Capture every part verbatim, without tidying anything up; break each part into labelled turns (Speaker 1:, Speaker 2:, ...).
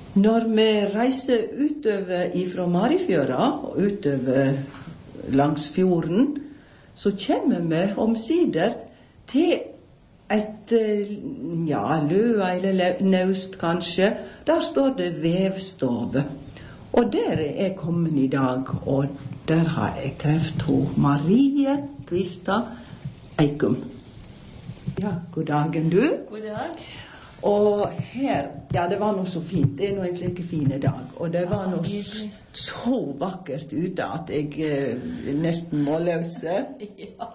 Speaker 1: Når vi reiser utover ifra Marifjøra og utover langs fjorden, så kommer vi omsider til et, ja, løa eller naust kanskje. Der står det vevstove. Og der er jeg kommet i dag, og der har jeg treft ho Marie Kvistad Eikum. Ja, god dagen du.
Speaker 2: God dag.
Speaker 1: Og her, ja, det var noe så fint. Det er noe en slik fine dag. Og det var noe så vakkert ute at jeg eh, nesten må løse.
Speaker 2: Ja.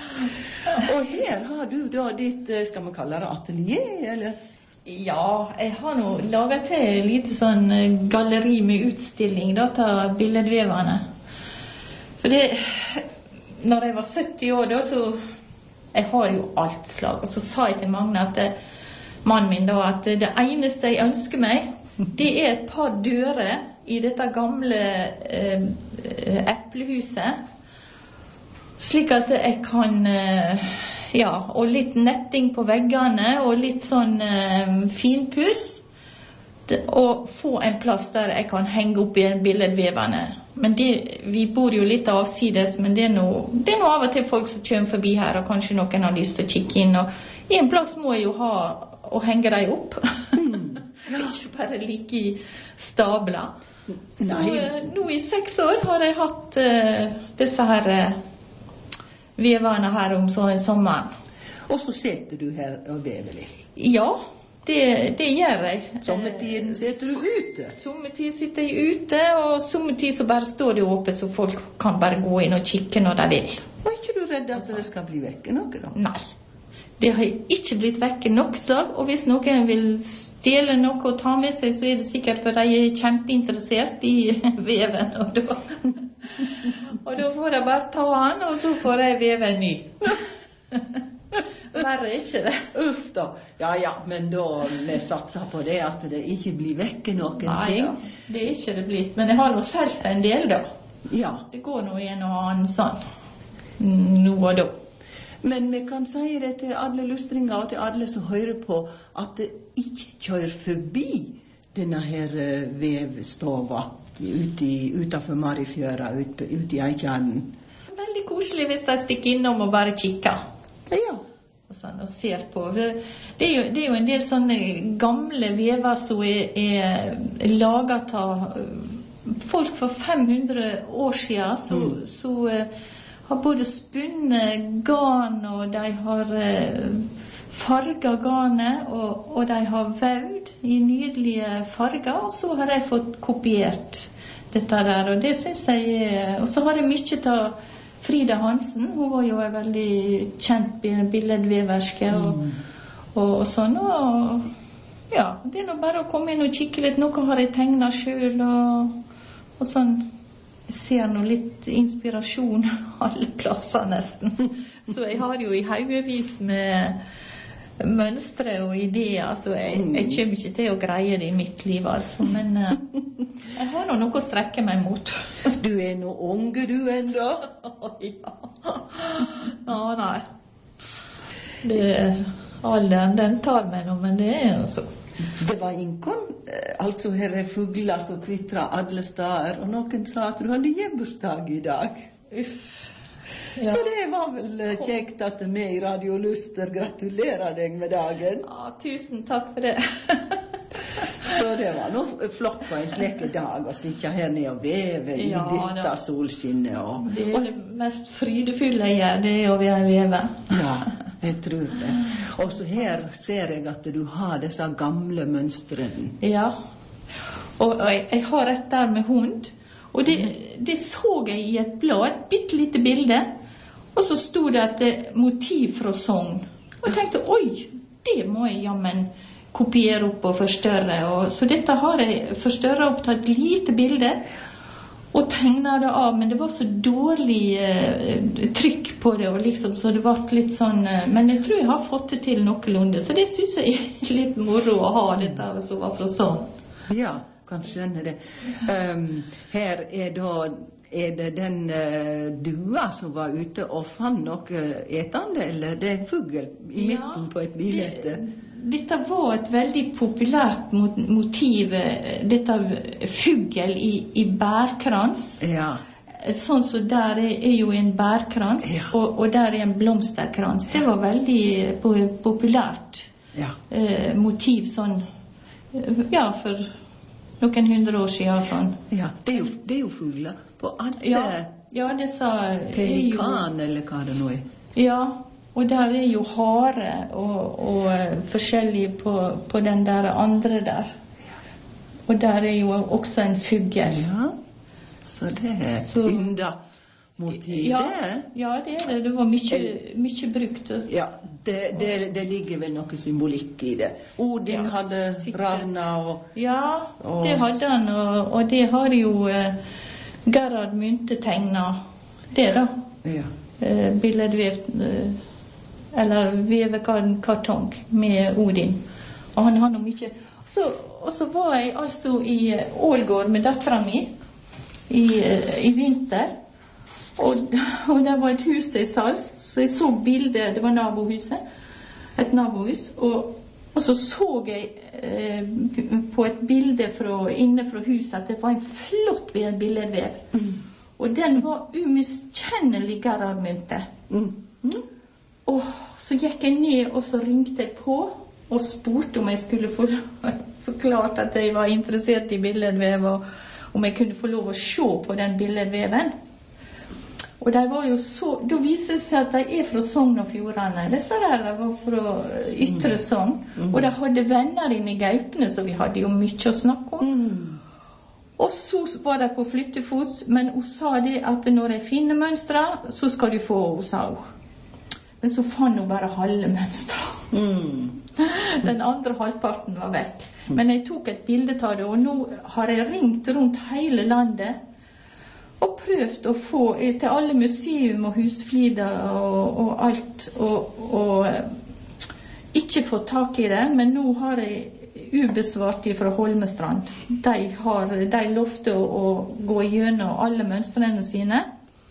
Speaker 1: Og her har du da ditt, skal man kalle det atelier, eller?
Speaker 2: Ja, jeg har nå laget til et lite sånn galleri med utstilling da, til billedveverne. For det, når jeg var sytti år da, så jeg har jo alt slag. Og så sa jeg til Magne at mannen min da, at det eneste jeg ønsker meg, det er et par dører i dette gamle eh, eplehuset, slik at jeg kan, eh, ja, og litt netting på veggene, og litt sånn eh, finpuss, og få en plass der jeg kan henge opp i billedveverne. Men det, vi bor jo litt avsides, men det er noe, det er noe av og til folk som kommer forbi her, og kanskje noen har lyst til å kikke inn, og en plass må jeg jo ha og henge deg opp. Mm. Ikke bare like i stabla. Så uh, nå i seks år har jeg hatt uh, disse her uh, vevene her om sånn sommeren.
Speaker 1: Og så sitter du her og vever litt?
Speaker 2: Ja, det, det gjør jeg.
Speaker 1: Sommertiden sitter du ute?
Speaker 2: Sommertid sitter jeg ute, og sommertid så bare står det oppe, så folk kan bare gå inn og kikke når de vil.
Speaker 1: Er ikke du redd at det skal bli vekke noe da?
Speaker 2: Nei. Det har ikke blitt vekke nok slag, og hvis noen vil stjele noe og ta med seg, så er det sikkert for de er kjempeinteressert i veven, og da, og da får jeg bare ta han, og så får jeg veve en ny. Verre ikke det.
Speaker 1: Uff da. Ja, ja, men da vi satser på det, at det ikke blir vekke noen
Speaker 2: Nei,
Speaker 1: ting.
Speaker 2: Nei, det er ikke det blitt, men jeg har nå selv en del da.
Speaker 1: Ja.
Speaker 2: Det går nå en og annen sånn, nå og da.
Speaker 1: Men vi kan si det til alle lustringer og til alle som hører på, at det ikke kjører forbi denne her vevstova utenfor Marifjøra, ut, ut i Eikjærden.
Speaker 2: Veldig koselig hvis de stikker innom og bare kikker.
Speaker 1: Ja.
Speaker 2: Og, sånn, og ser på. Det er, jo, det er jo en del sånne gamle vever som er, er laget av folk for fem hundre år siden, så... Mm. så har både spunnet garn, og de har eh, farget garnet, og, og de har vevd i nydelige farger, og så har jeg fått kopiert dette der, og det synes jeg er... Og så har jeg mye av Frida Hansen, hun var jo en veldig kjent billedveverske, og, mm. og, og sånn, og ja, det er nå bare å komme inn og kikke litt, noe har jeg tegnet selv, og, og sånn. Jeg ser nå litt inspirasjon alle plasser nesten. Så jeg har jo i haugevis med mønstre og ideer, så jeg, jeg kommer ikke til å greie det i mitt liv, altså. Men uh, jeg har nå noe å strekke meg mot.
Speaker 1: Du er nå unge, du enda.
Speaker 2: Ja. Ja, nei. Det, alderen, den tar meg nå, men det er jo så.
Speaker 1: Det var inkon, altså her er fugler som kvittrer alle steder, og noen sa at du hadde hjembursdag i dag.
Speaker 2: Uff. Ja.
Speaker 1: Så det var vel kjekt at vi i Radio Luster gratulerer deg med dagen.
Speaker 2: Ja, tusen takk for det.
Speaker 1: Så det var noe flott på en slik dag å sitte her nede og veve i ja, dette solskinnet. Og,
Speaker 2: det er det mest frydefulle jeg gjør, det er å veve.
Speaker 1: Ja, jeg tror det. Og så her ser jeg at du har disse gamle mønstrene.
Speaker 2: Ja, og, og jeg, jeg har et der med hund, og det, det så jeg i et blad, et bittelite bilde, og så stod det et motiv fra Sogn. Og jeg tenkte, oi, det må jeg jammen kopiere opp og forstørre. Og, så dette har jeg forstørret opp til et lite bilde, og tegnet det av, men det var så dårlig eh, trykk på det, og liksom, så det var litt sånn, eh, men jeg tror jeg har fått det til noenlunde, så det synes jeg er litt moro å ha dette som var fra sånn.
Speaker 1: Ja, kan skjønne det. Um, her er da, er det den uh, dua som var ute og fann noe etende, eller det er en fugl i midten ja, på et bilde?
Speaker 2: Det, dette var et veldig populært motiv, dette fugl i, i bærkrans.
Speaker 1: Ja.
Speaker 2: Sånn så der er, er jo en bærkrans,
Speaker 1: ja.
Speaker 2: og, og der er en blomsterkrans. Det var veldig populært
Speaker 1: ja.
Speaker 2: eh, motiv sånn, ja, for noen hundre år siden sånn.
Speaker 1: Ja, det er jo, det er jo fugler på alle.
Speaker 2: Ja, ja det sa
Speaker 1: pelikan jo, eller hva det nå er.
Speaker 2: Ja, og der er jo hare og, og forskjellig på, på den der andre der. Og der er jo også en fugl.
Speaker 1: Ja, så det er
Speaker 2: så,
Speaker 1: ynda motiv.
Speaker 2: Ja, ja, det er det. Det var mye, mye brukt.
Speaker 1: Ja, det, det, det ligger vel noe symbolikk i det. Odin ja, hadde ravna og...
Speaker 2: Ja, og, det hadde han, og, og det har jo eh, Gerhard Munthe tegnet det da.
Speaker 1: Ja.
Speaker 2: Eh, billedvevt... Eh, eller vevekartong med Odin. Og han har noe mye. Så, og så var jeg altså i Ålgård med datteren min i, i vinter. Og, og der var et hus til salgs, så jeg så bildet, det var nabohuset, et nabohus, og, og så så jeg eh, på et bilde fra, inne fra huset at det var en flott billedvev. Mm. Og den var umiskjennelig Gerhard Munthe. Mm. Mm. Og så gikk jeg ned, og så ringte jeg på, og spurte om jeg skulle få forklart at jeg var interessert i billedvev, og om jeg kunne få lov å se på den billedveven. Og de var jo så, da viste det seg at de er fra Sogn og Fjordane. Disse der var fra Ytre Sogn, mm. og de hadde venner inne i Gaupene, så vi hadde jo mye å snakke om. Mm. Og så var de på flyttefot, men hun sa det at når jeg finner mønstre, så skal du få, hun sa hun. Men så fann hun bare halve mønstret. Mm. Den andre halvparten var vekk. Men jeg tok et bilde av det, og nå har jeg ringt rundt hele landet og prøvd å få til alle museum og husflider og, og alt, og, og ikke fått tak i det, men nå har jeg ubesvart fra Holmestrand. De, har, de lovte å, å gå gjennom alle mønstrene sine,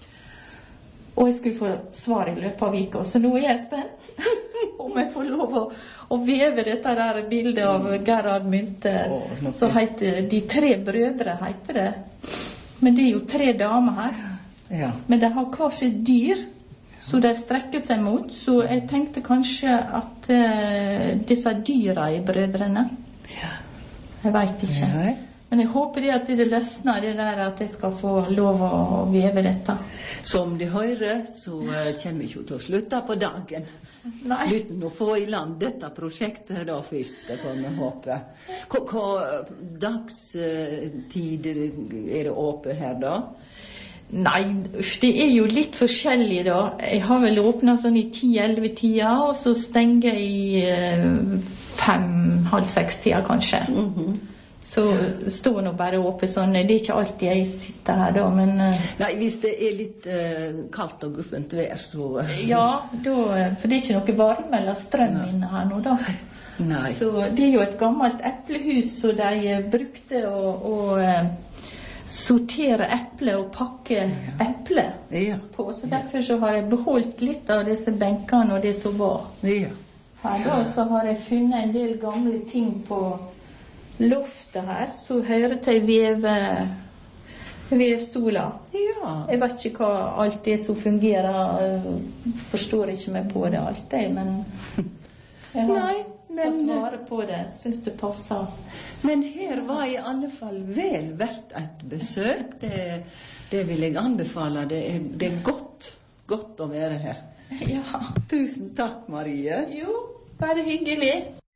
Speaker 2: og jeg skulle få svar i løpet av vika, så nå er jeg spent om jeg får lov å, å veve dette der bildet av Gerhard Munthe, oh, så heter De tre brødre, heter det. Men det er jo tre damer her. Ja. Men de har hver sitt dyr, så de strekker seg mot, så jeg tenkte kanskje at uh, disse dyra er brødrene. Ja. Jeg vet ikke. Ja. Men jeg håper det at det løsner det der at jeg skal få lov å veve dette.
Speaker 1: Som de hører, så uh, kommer vi ikke til å slutte på dagen.
Speaker 2: Nei.
Speaker 1: Uten å få i land dette prosjektet da først, det får vi håpe. Hva, hva dagstid er det åpent her da?
Speaker 2: Nei, det er jo litt forskjellig da. Jeg har vel åpnet sånn i ti-elleve tida, og så stenger jeg i uh, fem-halv seks tida kanskje. Mhm. Så står nå bare åpent sånn. Det er ikke alltid jeg sitter her da, men...
Speaker 1: Nei, hvis det er litt uh, kaldt og guffent vær, så...
Speaker 2: Ja, da, for det er ikke noe varme eller strøm Nei. Inne her nå da.
Speaker 1: Nei.
Speaker 2: Så det er jo et gammelt eplehus, så de brukte å, å sortere eple og pakke ja. Eple
Speaker 1: ja.
Speaker 2: På. Så derfor så har jeg beholdt litt av disse benkene og det som var.
Speaker 1: Ja.
Speaker 2: Her da, så har jeg funnet en del gamle ting på... loftet her, så hører til veve, vevstoler.
Speaker 1: Ja.
Speaker 2: Jeg vet ikke hva alt det som fungerer, forstår ikke meg på det alt det, men jeg har Nei, men, tatt vare på det, synes det passer.
Speaker 1: Men her var i alle fall vel verdt et besøk, det, det vil jeg anbefale, det er, det er godt, godt å være her.
Speaker 2: Ja.
Speaker 1: Tusen takk, Marie.
Speaker 2: Jo, bare hyggelig.